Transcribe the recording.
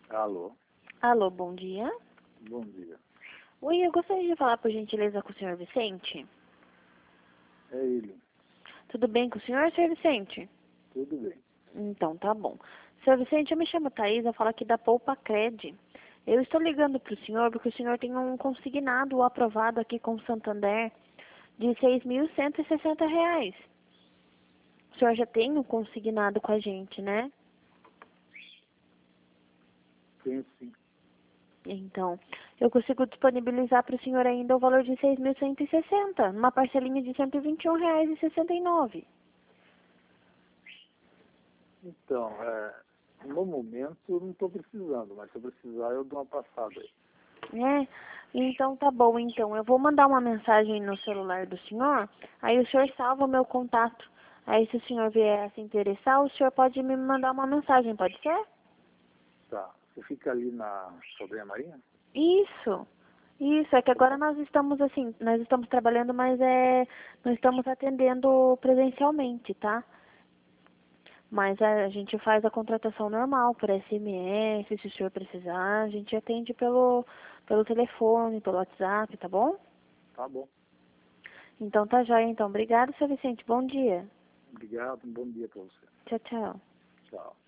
Alô, Alô, bom dia. bom dia. Oi, eu gostaria de falar, por gentileza, com o senhor Vicente. É ele, Tudo bem com o senhor, senhor Vicente? tudo bem. Então, tá bom. Senhor Vicente, eu me chamo Thaís, eu falo aqui da Poupa Cred. Eu estou ligando para o senhor porque o senhor tem um consignado aprovado aqui com o Santander de R$ 6.160. O senhor já tem um consignado com a gente, né? Tem sim. Então, eu consigo disponibilizar para o senhor ainda o valor de 6.160, numa parcelinha de R$ 121,69. Então, no momento eu não estou precisando, mas se eu precisar eu dou uma passada aí. É, então tá bom, então. Eu vou mandar uma mensagem no celular do senhor, aí o senhor salva o meu contato. Aí se o senhor vier a se interessar, o senhor pode me mandar uma mensagem, pode ser? Tá, você fica ali na Sobrinha Marinha? Isso. Isso, é que agora nós estamos assim, nós estamos trabalhando, mas não estamos atendendo presencialmente, tá? Mas a gente faz a contratação normal, por SMS, se o senhor precisar, a gente atende pelo telefone, pelo WhatsApp, tá bom? Tá bom. Então tá jóia, então. Obrigada, seu Vicente. Bom dia. Obrigado, um bom dia para você. Tchau, tchau. Tchau.